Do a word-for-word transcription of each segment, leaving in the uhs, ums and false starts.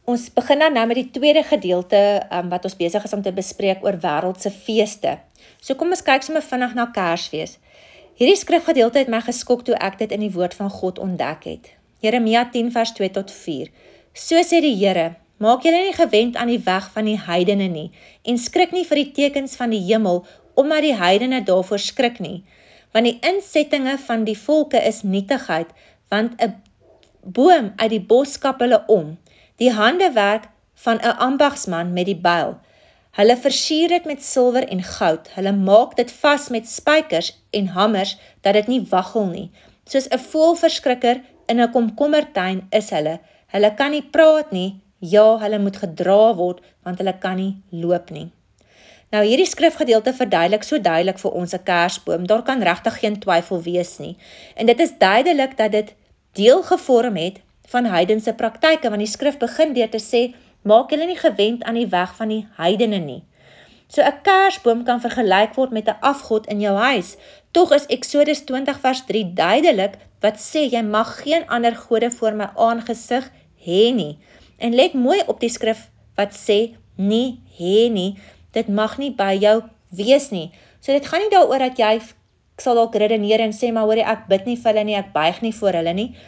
Ons begin dan nou met die tweede gedeelte um, wat ons besig is om te bespreek oor wêreldse feeste. So kom ons kyk sommer vinnig na Kersfees. Hierdie skrifgedeelte het my geskok toe ek dit in die woord van God ontdek het. Jeremia tien vers twee tot vier. So sê die Here, maak julle nie gewend aan die weg van die heidene nie, en skrik nie vir die tekens van die hemel, omdat die heidene daarvoor skrik nie. Want die insettinge van die volke is nietigheid, want 'n boom uit die bos kap hulle om, die handewerk van 'n ambagsman met die byl. Hulle versier dit met silwer en goud, hulle maak dit vas met spykers en hammers, dat dit nie waggel nie. Soos 'n voëlverskrikker in 'n komkommertuin is hulle. Hulle kan nie praat nie, ja, hulle moet gedra word, want hulle kan nie loop nie. Nou hierdie skrifgedeelte verduidelik so duidelik vir ons 'n kersboom, daar kan regtig geen twyfel wees nie. En dit is duidelik dat dit deel gevorm het van heidense praktyke, want die skrif begin deur te sê, maak julle nie gewend aan die weg van die heidene nie. So 'n kersboom kan vergelyk word met 'n afgod in jou huis. Tog is Eksodus twintig vers drie duidelik wat sê, jy mag geen ander gode voor my aangesig hê nie. En let mooi op die skrif wat sê, nie hê nie, dit mag nie by jou wees nie. So dit gaan nie daaroor dat jy, ek sal dalk redeneer en sê, maar hoorie, ek bid nie vir hulle nie, ek buig nie voor hulle nie.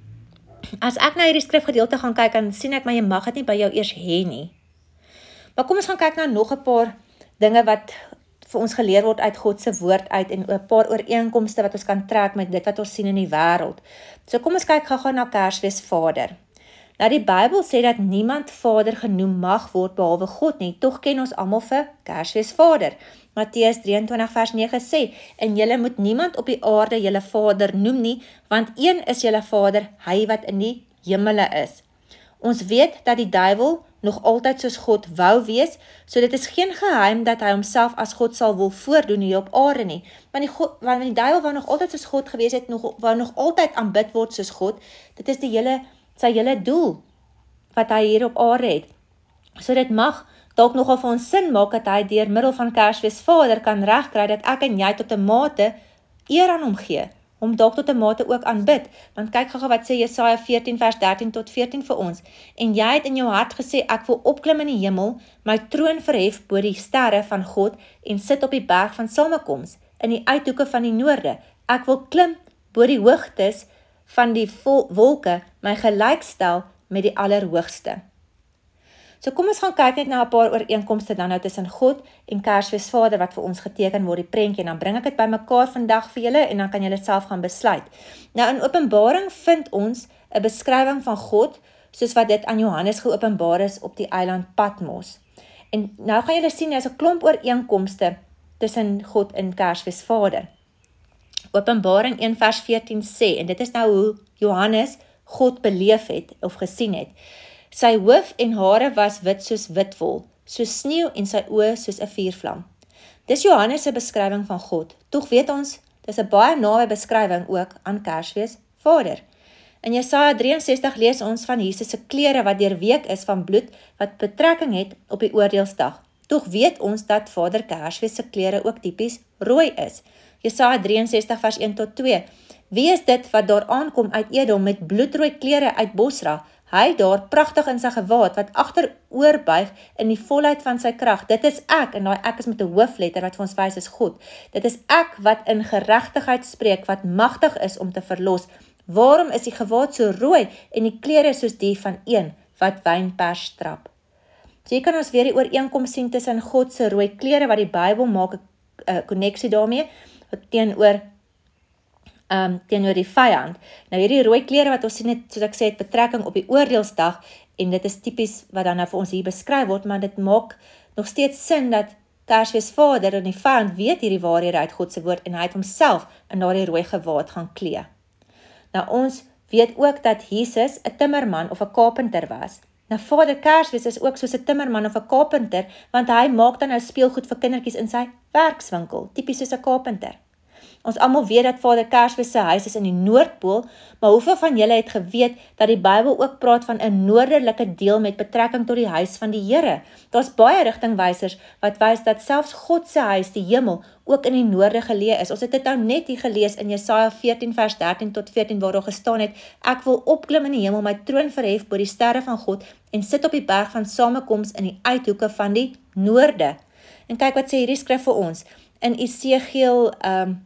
As ek na hierdie skrifgedeelte gaan kyk, dan sien ek, maar jy mag dit nie by jou eers hê nie. Maar kom ons gaan kyk na nog 'n paar dinge wat vir ons geleer word uit God se woord uit, en 'n paar ooreenkomste wat ons kan trek met dit wat ons sien in die wêreld. So kom ons kyk gou-gou na Kersfees Vader. Nou die Bybel sê dat niemand Vader genoem mag word behalwe God nie, tog ken ons almal vir Kersfees Vader. Matteus drieëntwintig vers nege sê, en julle moet niemand op die aarde julle Vader noem nie, want een is julle Vader, hy wat in die hemele is. Ons weet dat die duiwel nog altyd soos God wou wees, so dit is geen geheim dat hy homself as God sal wil voordoen hier op aarde nie, want die, God, want die duiwel wou nog altyd soos God gewees het, nog, wou nog altyd aanbid word soos God, dit is die hele, sy hele doel, wat hy hier op aarde het. So dit mag dalk nogal vir ons sin maak, dat hy deur middel van Kersfees Vader kan regkry, dat ek en jy tot 'n mate eer aan hom gee, om dalk tot 'n mate ook aanbid, want kyk gou wat sê Jesaja veertien vers dertien tot veertien vir ons, en jy het in jou hart gesê, ek wil opklim in die hemel, my troon verhef bo die sterre van God, en sit op die berg van samekoms, in die uithoeke van die noorde, ek wil klim bo die hoogtes van die wolke, my gelykstel met die Allerhoogste. So kom ons gaan kyk net na 'n paar ooreenkomste dan nou tussen God en Kersfees Vader wat vir ons geteken word, die prentjie, en dan bring ek dit bymekaar vandag vir julle, en dan kan julle self gaan besluit. Nou in Openbaring vind ons 'n beskrywing van God, soos wat dit aan Johannes geopenbaar is op die eiland Patmos. En nou gaan julle sien, daar is 'n klomp ooreenkomste tussen God en Kersfees Vader. Openbaring een vers veertien sê, en dit is nou hoe Johannes God beleef het, of gesien het, sy hoof en hare was wit soos witwol, soos sneeu en sy oë soos 'n vuurvlam. Dis Johannes se beskrywing van God. Tog weet ons, dis 'n baie naby beskrywing ook aan Kersfees Vader. In Jesaja ses drie ses lees ons van Jesus se klere wat deurweek is van bloed, wat betrekking het op die oordeelsdag. Tog weet ons dat Vader Kersfees se klere ook tipies rooi is. Jesaja ses drie vers een tot twee. Wie is dit wat daar aankom uit Edom met bloedrooi klere uit Bosra? Hy daar pragtig in sy gewaad, wat agteroor buig in die volheid van sy krag. Dit is ek, en daai ek is met 'n hoofletter wat vir ons wys is God. Dit is ek wat in geregtigheid spreek, wat magtig is om te verlos. Waarom is die gewaad so rooi en die klere soos die van een wat wynpers strap? So hier kan ons weer die ooreenkoms sien tussen God se rooi klere, wat die Bybel maak 'n konneksie daarmee, teenoor Um, teenoor die vyand. Nou hierdie rooi klere wat ons sien het, soos ek sê, het betrekking op die oordeelsdag, en dit is typies wat dan nou vir ons hier beskryf word, maar dit maak nog steeds sin dat Kersfees Vader en die vyand weet hierdie waarhede uit God se woord, en hy het homself in daardie rooi gewaad gaan klee. Nou ons weet ook dat Jesus 'n timmerman of 'n carpenter was. Nou Vader Kersfees is ook soos 'n timmerman of 'n carpenter, want hy maak dan nou speelgoed vir kindertjies in sy werkswinkel, typies soos 'n carpenter. Ons almal weet dat Vader Kersfees se huis is in die Noordpool, maar hoeveel van julle het geweet dat die Bybel ook praat van 'n noordelike deel met betrekking tot die huis van die Here? Daar's baie rigtingwysers wat wys dat selfs God se huis, die hemel, ook in die noorde geleë is. Ons het dit nou net hier gelees in Jesaja veertien vers dertien tot veertien waar daar gestaan het: Ek wil opklim in die hemel, my troon verhef bo die sterre van God en sit op die berg van samekoms in die uithoeke van die noorde. En kyk wat sê hierdie skrif vir ons in Esegiel um,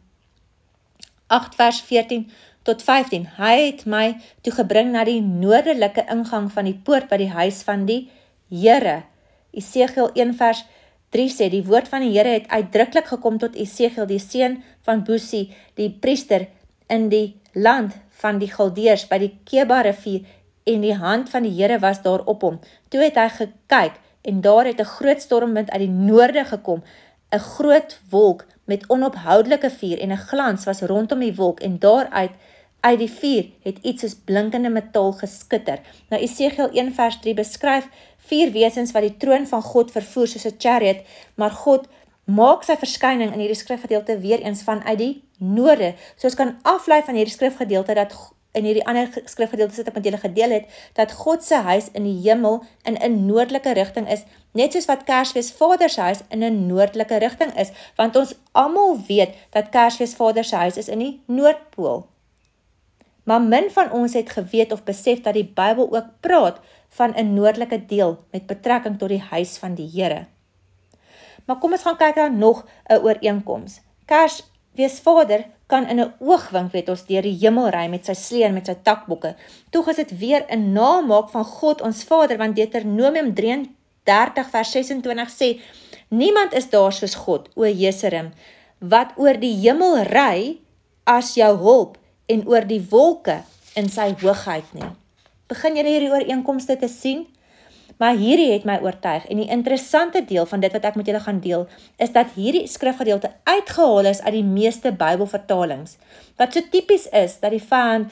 agt vers veertien tot vyftien. Hy het my toe gebring na die noordelike ingang van die poort by die huis van die Here. Esegiel een vers drie sê, die woord van die Here het uitdruklik gekom tot Esegiel, die seun van Busi, die priester in die land van die Galdeërs by die Keba rivier, en die hand van die Here was daar op hom. Toe het hy gekyk, en daar het 'n groot stormwind uit die noorde gekom, 'n groot wolk met onophoudelike vuur, en 'n glans was rondom die wolk, en daaruit uit die vuur het iets soos blinkende metaal geskitter. Nou Esegiel een vers drie beskryf vier wesens wat die troon van God vervoer soos 'n chariot, maar God maak sy verskyning in hierdie skrifgedeelte weer eens vanuit die noorde. So ons kan aflei van hierdie skrifgedeelte dat in hierdie ander skrifgedeeltes wat ek met julle gedeel het, dat God se huis in die hemel in 'n noordelike rigting is, net soos wat Kersfees Vader se huis in 'n noordelike rigting is, want ons almal weet dat Kersfees Vader se huis is in die Noordpool. Maar min van ons het geweet of besef dat die Bybel ook praat van 'n noordelike deel met betrekking tot die huis van die Here. Maar kom ons gaan kyk na nog 'n ooreenkoms. Kersfees Vader kan in 'n oogwink, weet ons, deur die hemel ry met sy slee en met sy takbokke. Tog is dit weer 'n namaak van God ons Vader, want Deuteronomium drie en dertig vers ses en twintig sê, niemand is daar soos God, o Jeserim, wat oor die hemel ry as jou hulp en oor die wolke in sy hoogheid nie. Begin julle hierdie ooreenkomste te sien? Maar hierdie het my oortuig, en die interessante deel van dit wat ek met julle gaan deel, is dat hierdie skrifgedeelte uitgehaal is uit die meeste Bybelvertalings. Wat so typies is, dat die vyand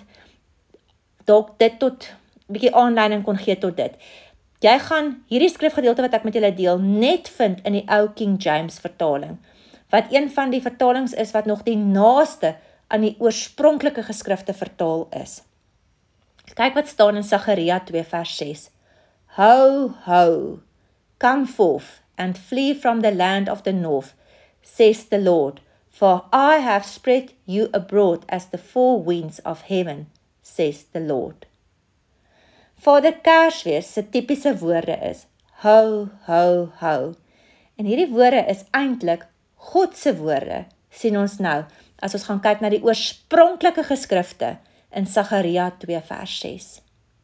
dalk dit tot, bietjie aanleiding kon gee tot dit. Jy gaan hierdie skrifgedeelte wat ek met julle deel, net vind in die ou King James vertaling, wat een van die vertalings is wat nog die naaste aan die oorspronklike geskrifte vertaal is. Kyk wat staan in Sagaria twee vers ses. Ho, ho, come forth and flee from the land of the north, says the Lord, for I have spread you abroad as the four winds of heaven, says the Lord. Vader Kersfees se typiese woorde is, ho, ho, ho. En hierdie woorde is eintlik God se woorde, sien ons nou, as ons gaan kyk na die oorspronklike geskrifte in Sagaria twee vers ses.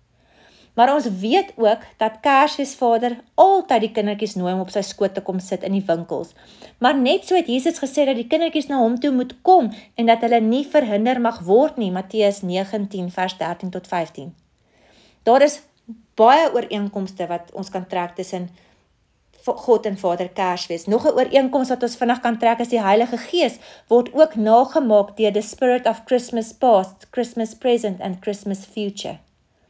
Maar ons weet ook dat Kersfees Vader altyd die kindertjies nooi om op sy skoot te kom sit in die winkels. Maar net so het Jesus gesê dat die kindertjies na hom toe moet kom en dat hulle nie verhinder mag word nie, Matteus negentien vers dertien tot vyftien. Daar is baie ooreenkomste wat ons kan trek tussen God en Vader Kersfees. Nog 'n ooreenkoms wat ons vinnig kan trek is die Heilige Gees word ook nagemaak deur the Spirit of Christmas Past, Christmas Present and Christmas Future.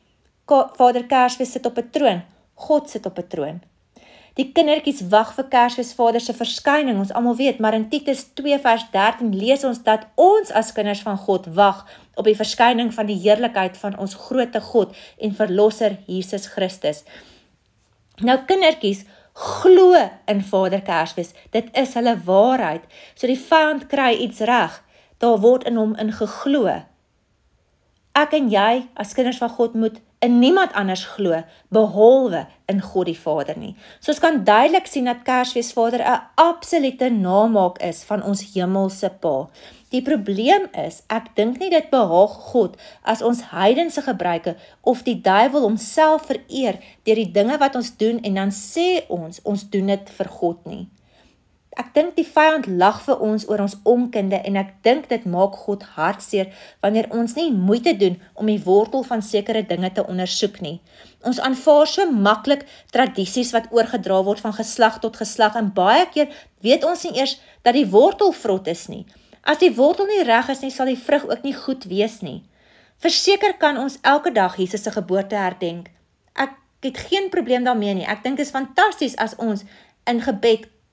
Vader Kersfees sit op 'n troon, God sit op 'n troon. Die kindertjies wag vir Kersfees Vader se verskyning, ons almal weet, maar in Titus twee vers dertien lees ons dat ons as kinders van God wag op die verskyning van die heerlikheid van ons groote God en Verlosser Jesus Christus. Nou kindertjies glo in Vader Kersfees, dit is hulle waarheid, so die vyand kry iets reg, daar word in hom in geglo. Ek en jy as kinders van God moet in niemand anders glo, behalwe in God die Vader nie. So ons kan duidelik sien dat Kersfees Vader 'n absolute namaak is van ons hemelse Pa. Die probleem is, ek dink nie dit behaag God as ons heidense gebruike of die duiwel homself vereer deur die dinge wat ons doen en dan sê ons, ons doen dit vir God nie. Ek dink die vyand lag vir ons oor ons onkunde en ek dink dit maak God hartseer wanneer ons nie moeite doen om die wortel van sekere dinge te ondersoek nie. Ons aanvaar so maklik tradisies wat oorgedra word van geslag tot geslag en baie keer weet ons nie eers dat die wortel vrot is nie. As die wortel nie reg is nie, sal die vrug ook nie goed wees nie. Verseker kan ons elke dag Jesus se geboorte herdenk. Ek het geen probleem daarmee nie. Ek dink dit is fantasties as ons in gebed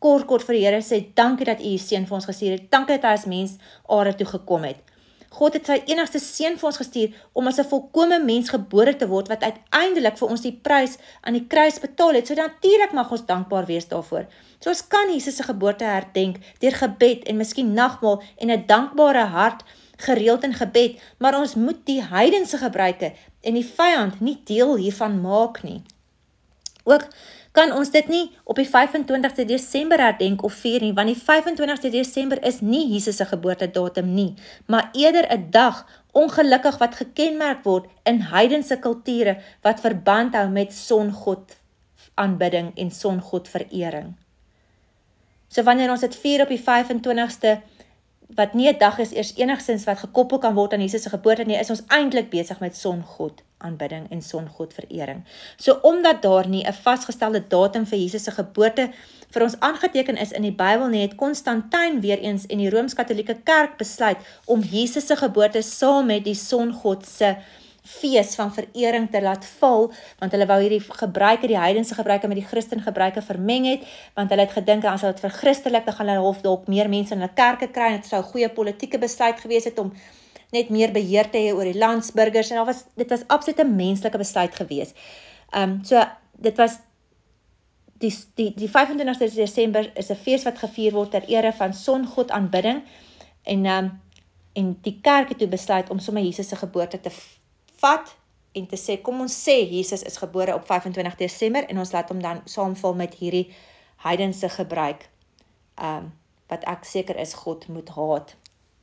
kort kort vir die Here sê, dankie dat U U seun vir ons gestuur het, dankie dat hy as mens aarde toe gekom het. God het sy enigste seun vir ons gestuur, om as 'n volkome mens gebore te word, wat uiteindelik vir ons die prys aan die kruis betaal het, so natuurlik mag ons dankbaar wees daarvoor. So ons kan Jesus se geboorte herdenk, deur gebed en miskien nagmaal en 'n dankbare hart, gereeld in gebed, maar ons moet die heidense gebruike en die vyand nie deel hiervan maak nie. Ook kan ons dit nie op die vyf en twintigste Desember herdenk of vier nie, want die vyf en twintigste Desember is nie Jesus se geboortedatum nie, maar eerder 'n dag, ongelukkig wat gekenmerk word in heidense kulture, wat verband hou met songod aanbidding en songod verering. So wanneer ons dit vier op die vyf en twintigste, wat nie 'n dag is eers enigstens wat gekoppel kan word aan Jesus se geboorte nie, is ons eintlik besig met songod aanbidding en songod verering. So omdat daar nie 'n vasgestelde datum vir Jesus se geboorte vir ons aangeteken is in die Bybel nie, het Konstantin weer eens en die Rooms-Katolieke Kerk besluit om Jesus se geboorte saam met die songod se fees van verering te laat val, want hulle wou hierdie gebruike, die heidense gebruike met die Christen gebruike vermeng het, want hulle het gedink, as hulle het verchristelik, dan gaan hulle hof dalk meer mense in hulle kerke kry, en het sou 'n goeie politieke besluit gewees het om net meer beheer te hê oor die landsburgers, en was, dit was absoluut 'n menslike besluit gewees. Um, so, dit was, die, die, die vyf en twintigste Desember is 'n fees wat gevier word ter ere van songod aanbidding, en, um, en die kerk het toe besluit om sommer Jesus se geboorte te vat, en te sê, kom ons sê, Jesus is gebore op vyf en twintig Desember, en ons laat hom dan saamval met hierdie heidense gebruik, um, wat ek seker is, God moet haat.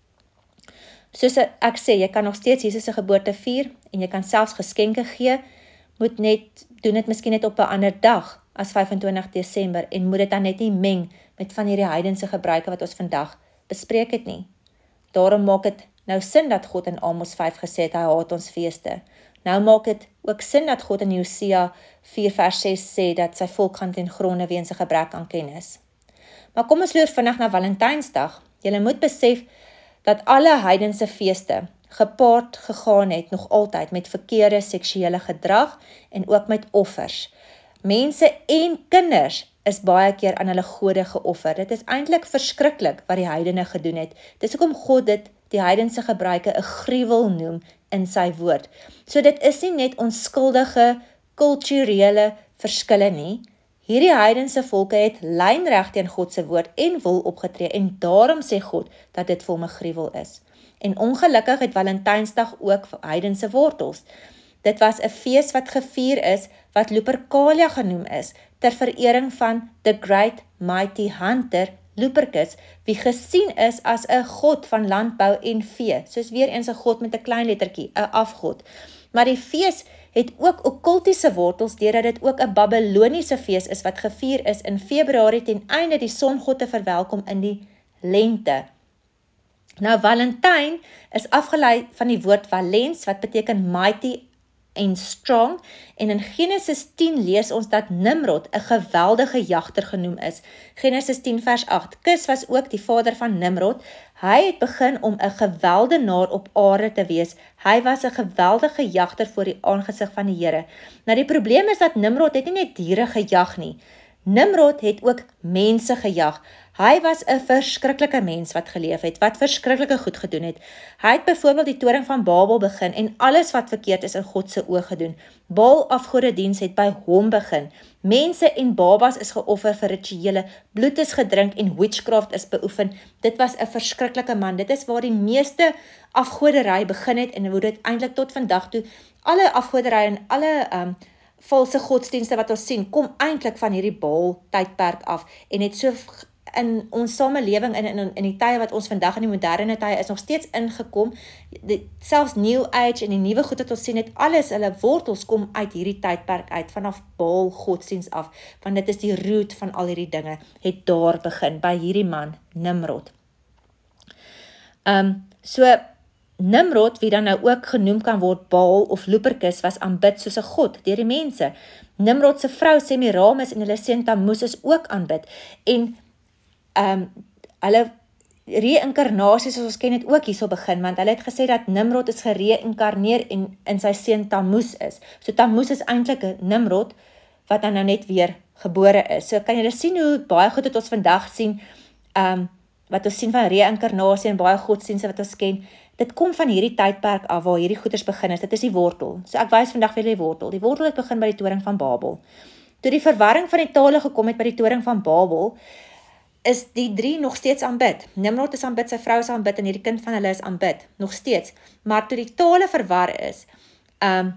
Soos ek sê, jy kan nog steeds Jesus se geboorte vier, en jy kan selfs geskenke gee, moet net, doen dit miskien net op 'n ander dag, as vyf en twintig Desember, en moet dit dan net nie meng, met van hierdie heidense gebruike, wat ons vandag bespreek het nie. Daarom maak het nou sin dat God in Amos vyf gesê het, hy haat ons feeste. Nou maak het ook sin dat God in Hosea vier vers ses sê, dat sy volk gaan ten gronde weens 'n gebrek aan kennis. Maar kom ons loer vinnig na Valentynsdag. Julle moet besef, dat alle heidense feeste gepaard gegaan het nog altyd met verkeerde seksuele gedrag en ook met offers. Mense en kinders is baie keer aan hulle gode geoffer. Dit is eintlik verskriklik wat die heidene gedoen het. Dis hoekom God dit die heidense gebruike 'n gruwel noem in sy woord. So dit is nie net onskuldige kulturele verskille nie. Hierdie heidense volke het lynreg teen God se woord en wil opgetree, en daarom sê God dat dit vir hom 'n gruwel is. En ongelukkig het Valentynsdag ook heidense wortels. Dit was 'n fees wat gevier is, wat Lupercalia genoem is, ter verering van the great mighty hunter Lupercus, wie gesien is as 'n god van landbou en vee, soos weer eens 'n god met 'n klein lettertjie, 'n afgod. Maar die fees het ook okkultiese wortels, deurdat dit ook 'n Babyloniese fees is, wat gevier is in Februarie ten einde die songod te verwelkom in die lente. Nou, Valentyn is afgelei van die woord valens, wat beteken mighty en strong, en in Genesis tien lees ons dat Nimrod 'n geweldige jagter genoem is. Genesis tien vers agt, Kus was ook die vader van Nimrod. Hy het begin om 'n geweldenaar op aarde te wees. Hy was 'n geweldige jagter voor die aangesig van die Here. Nou die probleem is dat Nimrod het nie net diere gejag nie. Nimrod het ook mense gejag. Hy was 'n verskriklike mens wat geleef het, wat verskriklike goed gedoen het. Hy het byvoorbeeld die toring van Babel begin en alles wat verkeerd is in God se oë gedoen. Baal afgodediens het by hom begin. Mense en babas is geoffer vir rituele, bloed is gedrink en witchcraft is beoefen. Dit was 'n verskriklike man. Dit is waar die meeste afgoderry begin het en hoe dit eintlik tot vandag toe, alle afgoderry en alle um, valse godsdienste wat ons sien, kom eintlik van hierdie Baal tydperk af en het so in ons samelewing, in, in, in die tye wat ons vandag in die moderne tye is nog steeds ingekom, die, selfs New Age en die nuwe goed wat ons sien, het alles, hulle wortels kom uit hierdie tydperk uit, vanaf Baal godsdienst af, want dit is die root van al hierdie dinge, het daar begin, by hierdie man, Nimrod. Um, so, Nimrod, wie dan nou ook genoem kan word Baal of Lupercus, was aanbid soos 'n god deur die mense. Nimrod se vrou Semiramis en hulle seun Tammuz is ook aanbid, en Um, hulle reïnkarnasie, soos ons ken het ook hierso begin, want hulle het gesê dat Nimrod is gereïnkarneer en in sy seun Tammuz is. So Tammuz is eintlik 'n Nimrod, wat dan nou net weer gebore is. So kan jy sien hoe baie goed het ons vandag sien, um, wat ons sien van reïnkarnasie en baie godsdienste wat ons ken, dit kom van hierdie tydperk af waar hierdie goeders begin is, dit is die wortel. So ek wys vandag vir julle die wortel. Die wortel het begin by die toring van Babel. Toe die verwarring van die tale gekom het by die toring van Babel, is die drie nog steeds aanbid. Nimrod is aanbid, sy vrou is aanbid en hierdie kind van hulle is aanbid, nog steeds. Maar toe die tale verwar is, um,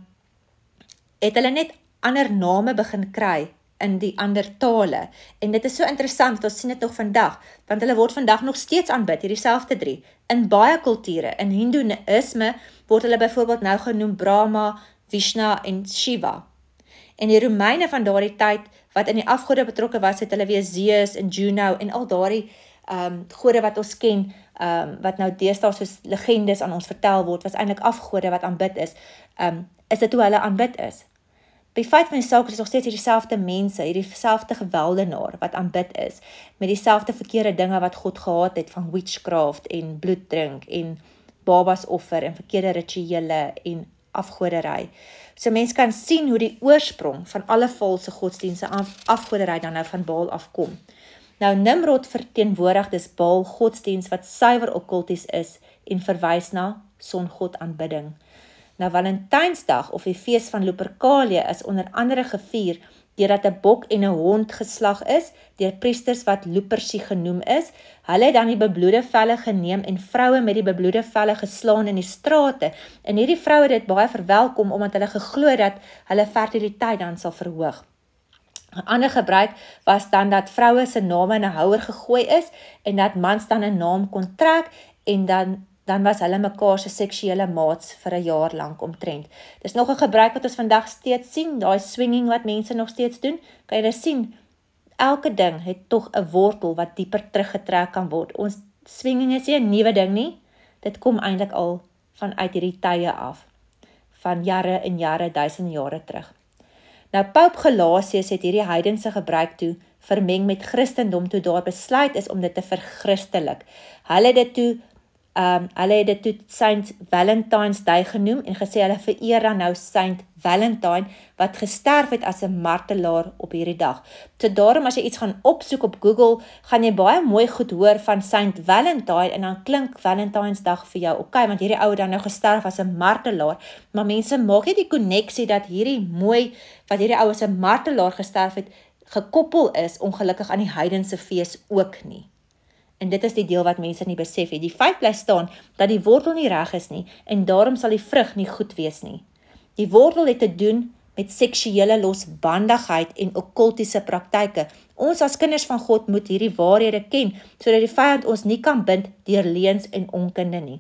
het hulle net ander name begin kry in die ander tale. En dit is so interessant, ons sien dit nog vandag, want hulle word vandag nog steeds aanbid, hierdie selfde drie. In baie kulture, in Hindoeïsme, word hulle byvoorbeeld nou genoem Brahma, Vishnu en Shiva. En die Romeine van daardie tyd, wat in die afgode betrokke was, het hulle weer Zeus en Juno en al daardie um, gode wat ons ken, um, wat nou deesdae soos legendes aan ons vertel word, was eintlik afgode wat aanbid is, um, is dit hoe hulle aanbid is. By feit van die saak is nog steeds hierdie selfde mense, hierdie selfde geweldenaar wat aanbid is, met die selfde verkeerde dinge wat God gehad het, van witchcraft en bloeddrink en babas offer en verkeerde rituele en afgoderij. So mens kan sien hoe die oorsprong van alle valse godsdienste af, afgoderij dan nou van Baal afkom. Nou Nimrod verteenwoordig dis Baal godsdienst wat suiwer okkulties is en verwys na songod aanbidding. Nou Valentynsdag of die fees van Lupercalia is onder andere gevier deurdat 'n bok en 'n hond geslag is deur priesters wat Luperci genoem is. Hulle het dan die bebloede velle geneem en vroue met die bebloede velle geslaan in die strate. En hierdie vroue het dit baie verwelkom omdat hulle geglo dat hulle fertiliteit dan sal verhoog. 'n Ander gebruik was dan dat vroue se name in 'n houer gegooi is en dat mans dan 'n naam kon trek en dan dan was hulle mekaar se seksuele maats vir 'n jaar lank omtrent. Dis nog 'n gebruik wat ons vandag steeds sien, daai swinging wat mense nog steeds doen. Kan jy sien, elke ding het tog 'n wortel wat dieper teruggetrek kan word. Ons swinging is nie 'n nuwe ding nie. Dit kom eintlik al vanuit hierdie tye af, van jare en jare, duisend jare terug. Nou Paus Gelasius het hierdie heidense gebruik toe vermeng met Christendom toe daar besluit is om dit te verchristelik. Hulle het dit toe Um, hulle het dit toe Saint Valentine's Day genoem en gesê hulle vereer dan nou Saint Valentine wat gesterf het as 'n martelaar op hierdie dag. So daarom as jy iets gaan opsoek op Google, gaan jy baie mooi goed hoor van Saint Valentine en dan klink Valentine's Dag vir jou. Oké, want hierdie ou het dan nou gesterf as 'n martelaar, maar mense maak nie die konneksie dat hierdie mooi wat hierdie ou as 'n martelaar gesterf het, gekoppel is ongelukkig aan die heidense fees ook nie. En dit is die deel wat mense nie besef het. Die feit bly staan dat die wortel nie reg is nie en daarom sal die vrug nie goed wees nie. Die wortel het te doen met seksuele losbandigheid en okkultiese praktyke. Ons as kinders van God moet hierdie waarhede ken, sodat die vyand ons nie kan bind deur leuns en onkunde nie.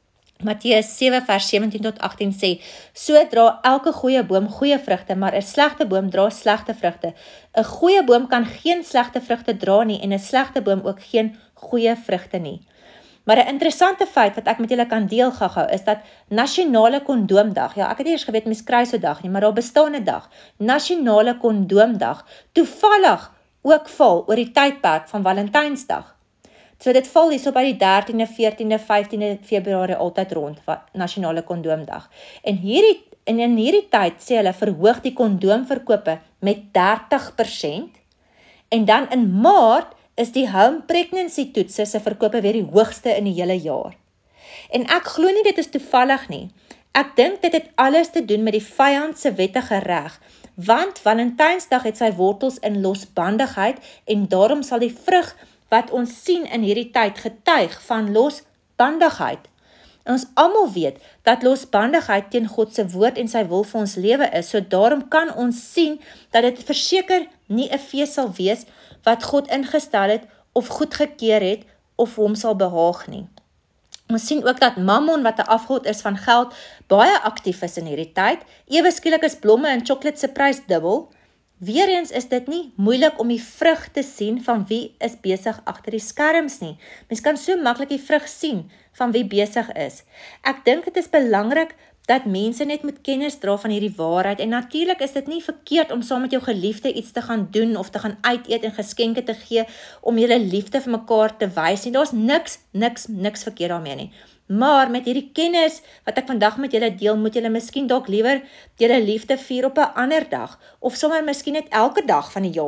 Matteus sewe vers sewentien tot agtien sê, so dra elke goeie boom goeie vrugte, maar 'n slegte boom dra slegte vrugte. 'n Goeie boom kan geen slegte vrugte dra nie en 'n slegte boom ook geen goeie vrugte nie. Maar 'n interessante feit wat ek met julle kan deel gou-gou is dat nasionale kondoomdag, ja ek het nie eers geweet mens kry so dag nie, maar daar bestaan 'n dag, nasionale kondoomdag, toevallig ook val oor die tydperk van Valentynsdag. So dit val hier so by die dertiende, veertiende, vyftiende Februarie altyd rond, nasionale kondoomdag. En hierdie en in hierdie tyd sê hulle verhoog die kondoomverkope met dertig persent en dan in Maart is die home pregnancy toetse se verkope weer die hoogste in die hele jaar. En ek glo nie dit is toevallig nie. Ek dink dit het alles te doen met die vyand se wettige reg, want Valentynsdag het sy wortels in losbandigheid en daarom sal die vrug wat ons sien in hierdie tyd getuig van losbandigheid. En ons almal weet dat losbandigheid teen God se woord en sy wil vir ons lewe is, so daarom kan ons sien dat dit verseker nie 'n fees sal wees wat God ingestel het of goedgekeur het of hom sal behaag nie. Ons sien ook dat Mammon, wat 'n afgod is van geld, baie aktief is in hierdie tyd. Ewe skielik is blomme en chocolate se prys dubbel. Weereens is dit nie moeilik om die vrug te sien van wie is besig agter die skerms nie. Mens kan so maklik die vrug sien van wie besig is. Ek dink dit is belangrik dat mense net moet kennis dra van hierdie waarheid en natuurlik is dit nie verkeerd om saam met jou geliefde iets te gaan doen of te gaan uit eet en geskenke te gee om julle liefde vir mekaar te wys nie. Daar's niks, niks, niks verkeerd daarmee nie. Maar met hierdie kennis wat ek vandag met julle deel, moet julle miskien dalk liewer julle liefde vier op 'n ander dag of sommer miskien net elke dag van die jaar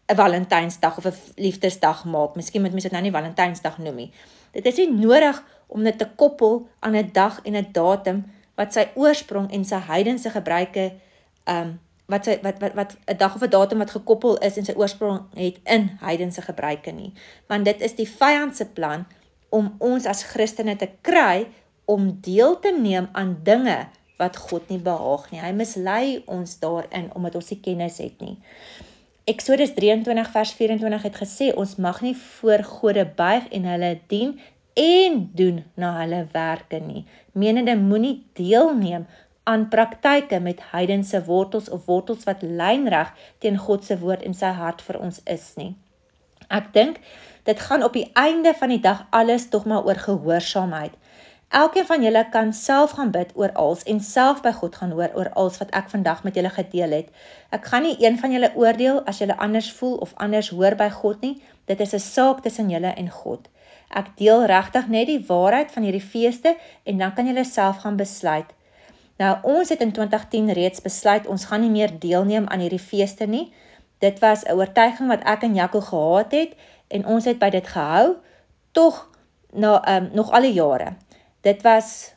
'n Valentynsdag of 'n liefdesdag maak. Miskien moet mens dit nou nie Valentynsdag noem nie. Dit is nie nodig om dit te koppel aan 'n dag en 'n datum wat sy oorsprong en sy heidense gebruike um, wat sy wat wat wat 'n dag of 'n datum wat gekoppel is en sy oorsprong het in heidense gebruike nie. Want dit is die vyand se plan om ons as Christene te kry om deel te neem aan dinge wat God nie behaag nie. Hy mislei ons daarin omdat ons nie kennis het nie. Eksodus drieëntwintig vers vyf-en-twintig het gesê ons mag nie voor gode buig en hulle dien en doen na hulle werke nie. Menende moenie deelneem aan praktyke met heidense wortels of wortels wat lynreg teen God se woord en sy hart vir ons is nie. Ek dink dit gaan op die einde van die dag alles tog maar oor gehoorsaamheid. Elkeen van julle kan self gaan bid oor als en self by God gaan hoor oor als wat ek vandag met julle gedeel het. Ek gaan nie een van julle oordeel as julle anders voel of anders hoor by God nie. Dit is 'n saak tussen julle en God. Ek deel regtig net die waarheid van hierdie feeste en dan kan julle self gaan besluit. Nou, ons het in twintig tien reeds besluit, ons gaan nie meer deelneem aan hierdie feeste nie. Dit was 'n oortuiging wat ek en Jaco gehad het, en ons het by dit gehou, tog na, um, nog alle jare. Dit was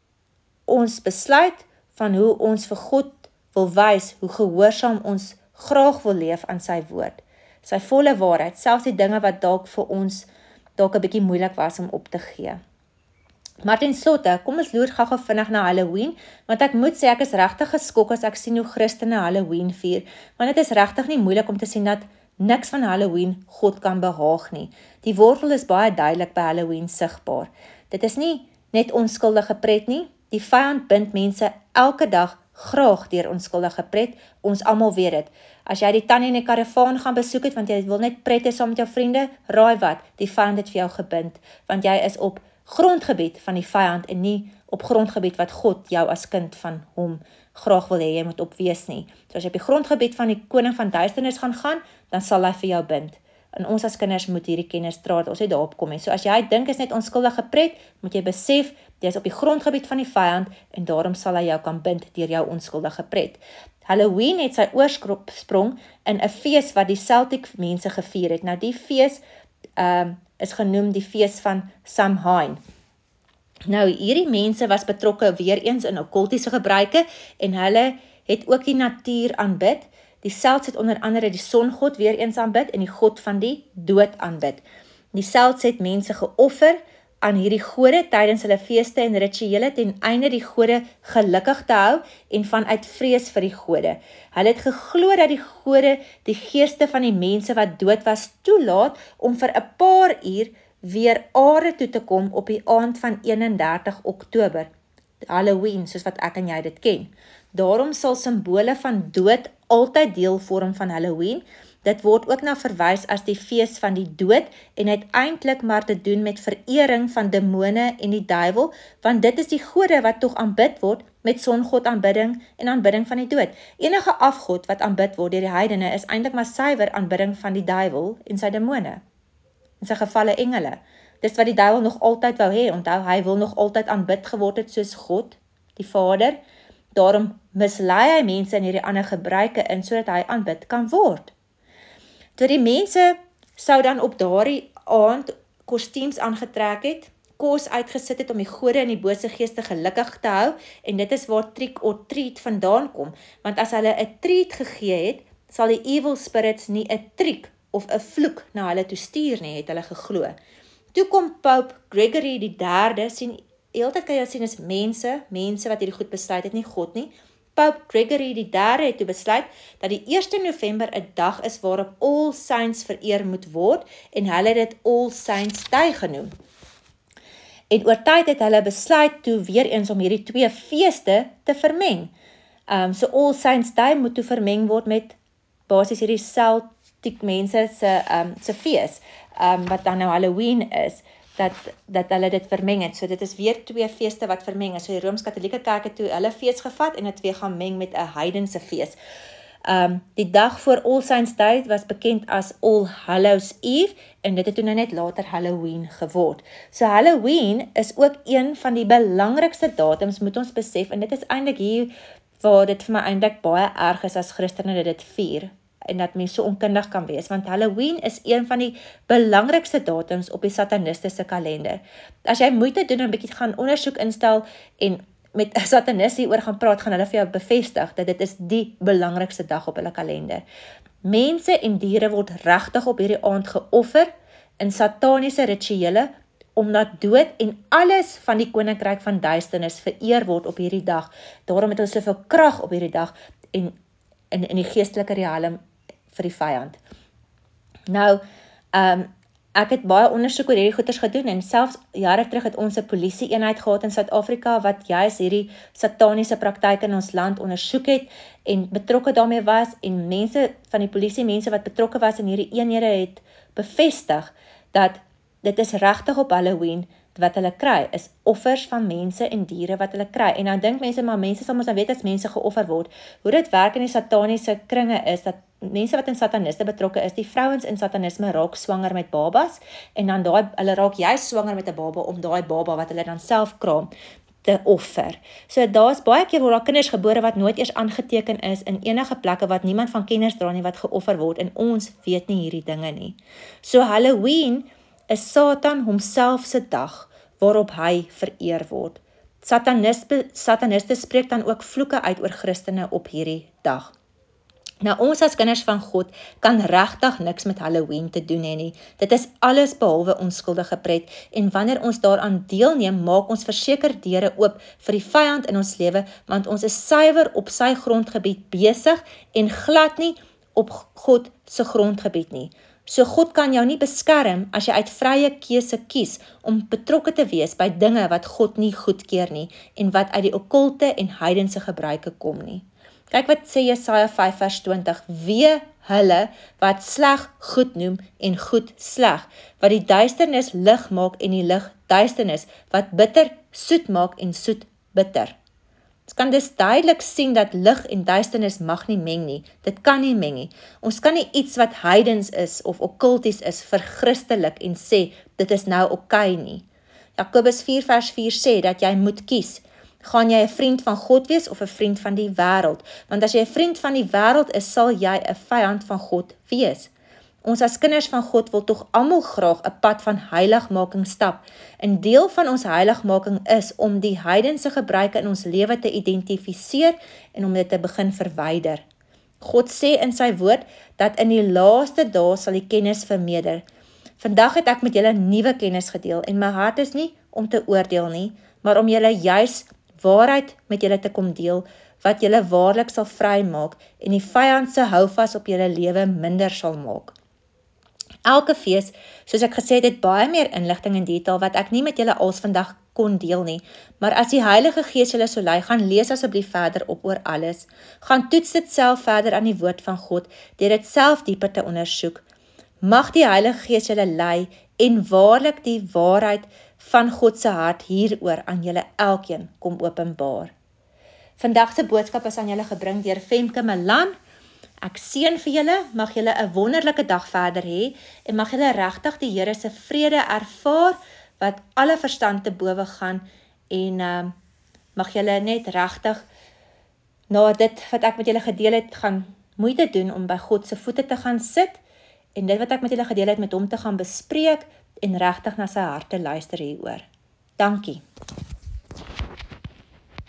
ons besluit van hoe ons vir God wil wys, hoe gehoorsaam ons graag wil leef aan sy woord. Sy volle waarheid, selfs die dinge wat dalk vir ons dalk 'n bietjie moeilik was om op te gee. Maar ten slotte, kom ons loer gou-gou vinnig na Halloween, want ek moet sê ek is regtig geskok as ek sien hoe Christene Halloween vier, want dit is regtig nie moeilik om te sien dat niks van Halloween God kan behaag nie. Die wortel is baie duidelik by Halloween sigbaar. Dit is nie net onskuldige pret nie, die vyand bind mense elke dag graag deur onskuldige pret, ons almal weet dit. As jy die tannie in die karavaan gaan besoek het, want jy wil net pret hê saam met jou vriende, raai wat, die vyand het vir jou gebind, want jy is op grondgebied van die vyand en nie op grondgebied wat God jou as kind van hom graag wil hê jy moet op wees nie. So as jy op die grondgebied van die koning van duisternis gaan gaan, dan sal hy vir jou bind. En ons as kinders moet hierdie kennis dra, dat ons nie daarop kom nie. So as jy dink is net onskuldige pret, moet jy besef, jy is op die grondgebied van die vyand, en daarom sal hy jou kan bind deur jou onskuldige pret. Halloween het sy oorsprong in 'n fees wat die Celtic mense gevier het. Nou die fees um, is genoem die fees van Samhain. Nou hierdie mense was betrokke weer eens in okkultiese gebruike, en hulle het ook die natuur aanbid. Die Celts het onder andere die songod weer eens aanbid en die god van die dood aanbid. Die Celts het mense geoffer aan hierdie gode tydens hulle feeste en rituele ten einde die gode gelukkig te hou en vanuit vrees vir die gode. Hulle het geglo dat die gode die geeste van die mense wat dood was toelaat om vir 'n paar uur weer aarde toe te kom op die aand van eenendertig Oktober, Halloween, soos wat ek en jy dit ken. Daarom sal simbole van dood altyd deel vorm van Halloween. Dit word ook na verwys as die fees van die dood en het eintlik maar te doen met verering van demone en die duiwel, want dit is die gode wat tog aanbid word met songod aanbidding en aanbidding van die dood. Enige afgod wat aanbid word deur die heidene is eintlik maar suiwer aanbidding van die duiwel en sy demone, en sy gevalle engele. Dis wat die duiwel nog altyd wou hê, onthou, hy wil nog altyd aanbid geword het soos God, die Vader. Daarom mislei hy mense in hierdie ander gebruike in, sodat hy aanbid kan word. Toe die mense sou dan op daardie aand kostuums aangetrek het, kos uitgesit het om die gode en die bose geeste gelukkig te hou, en dit is waar trick or treat vandaan kom, want as hulle 'n treat gegee het, sal die evil spirits nie 'n trick of 'n vloek na hulle toe stuur nie, het hulle geglo. Toe kom Pope Gregory die derde, sien, heeltyd kan jy sien is mense, mense wat hierdie goed besluit het, nie God nie. Pope Gregory die derde het toe besluit dat die eerste November 'n dag is waarop All Saints vereer moet word, en hulle het dit All Saints Day genoem. En oor tyd het hulle besluit toe weer eens om hierdie twee feeste te vermeng. Um, so All Saints Day moet toe vermeng word met basies hierdie Celtic mense se um, se fees, um, wat dan nou Halloween is. Dat, dat hulle dit vermeng het. So dit is weer twee feeste wat vermeng is. So die Rooms-Katholieke kerk het toe hulle fees gevat en het twee gaan meng met 'n heidense fees. Um, die dag voor All Saints Day was bekend as All Hallows Eve, en dit het toe nou net later Halloween geword. So Halloween is ook een van die belangrikste datums, moet ons besef, en dit is eintlik hier waar dit vir my eintlik baie erg is as Christene dit vier. en dat mens so onkundig kan wees, want Halloween is een van die belangrikste datums op die sataniste kalender. As jy moeite doen en 'n bietjie gaan ondersoek instel en met 'n satanist hieroor gaan praat, gaan hulle vir jou bevestig dat dit is die belangrikste dag op hulle kalender. Mense en diere word regtig op hierdie aand geoffer in sataniese rituele, omdat dood en alles van die koninkryk van duisternis vereer word op hierdie dag. Daarom het ons soveel krag op hierdie dag en in, in die geestelike riekalm vir die vyand. Nou, um, ek het baie ondersoek oor hierdie goeters gedoen en selfs jare terug het ons 'n polisie-eenheid gehad in Suid-Afrika wat juis hierdie sataniese praktyke in ons land ondersoek het en betrokke daarmee was en mense van die polisie, mense wat betrokke was in hierdie eenhede het bevestig dat dit is regtig op Halloween wat hulle kry, is offers van mense en diere wat hulle kry. En nou dink mense, maar mense sal mos nou weet as mense geoffer word. Hoe dit werk in die sataniese kringe is, dat mense wat in sataniste betrokke is, die vrouens in satanisme raak swanger met babas, en dan daai, hulle raak juist swanger met 'n baba, om daai baba wat hulle dan self kraam, te offer. So daar's baie keer waar daar kinders gebore wat nooit eers aangeteken is in enige plekke wat niemand van kennis dra nie wat geoffer word, en ons weet nie hierdie dinge nie. So Halloween is Satan homself se dag waarop hy vereer word. Sataniste, sataniste spreek dan ook vloeke uit oor Christene op hierdie dag. Nou ons as kinders van God kan regtig niks met Halloween te doen hê nie. Dit is alles behalwe onskuldige pret, en wanneer ons daaraan deelneem, maak ons verseker deure oop vir die vyand in ons lewe, want ons is suiwer op sy grondgebied besig en glad nie op God se grondgebied nie. So God kan jou nie beskerm as jy uit vrye keuse kies om betrokke te wees by dinge wat God nie goedkeur nie en wat uit die okkulte en heidense gebruike kom nie. Kyk wat sê Jesaja vyf vers twintig, wee hulle wat sleg goed noem en goed sleg, wat die duisternis lig maak en die lig duisternis, wat bitter soet maak en soet bitter. Ons kan dus duidelik sien dat lig en duisternis mag nie meng nie. Dit kan nie meng nie. Ons kan nie iets wat heidens is of okkulties is verchristelik en sê, dit is nou oké nie. Jakobus vier vers vier sê dat jy moet kies. Gaan jy 'n vriend van God wees of 'n vriend van die wêreld? Want as jy 'n vriend van die wêreld is, sal jy 'n vyand van God wees. Ons as kinders van God wil tog almal graag 'n pad van heiligmaking stap. 'n Deel van ons heiligmaking is om die heidense gebruike in ons lewe te identifiseer en om dit te begin verwyder. God sê in sy woord dat in die laaste dae sal die kennis vermeerder. Vandag het ek met julle nuwe kennis gedeel en my hart is nie om te oordeel nie, maar om julle juis waarheid met julle te kom deel, wat julle waarlik sal vrymaak en die vyand se houvas op julle lewe minder sal maak. Elke fees, soos ek gesê het, het baie meer inligting en detail wat ek nie met julle als vandag kon deel nie, maar as die Heilige Gees julle so lei, gaan lees asseblief verder op oor alles. Gaan toets dit self verder aan die woord van God, deur dit self dieper te ondersoek. Mag die Heilige Gees julle lei en waarlik die waarheid van God se hart hieroor aan julle elkeen kom openbaar. Vandag se boodskap is aan julle gebring deur Femke Malan. Ek seën vir julle, mag julle 'n wonderlike dag verder hê en mag julle regtig die Here se vrede ervaar wat alle verstand te bowe gaan en uh, mag julle net regtig na dit wat ek met julle gedeel het gaan moeite doen om by God se voete te gaan sit en dit wat ek met julle gedeel het met hom te gaan bespreek en regtig na sy hart te luister hieroor. Dankie.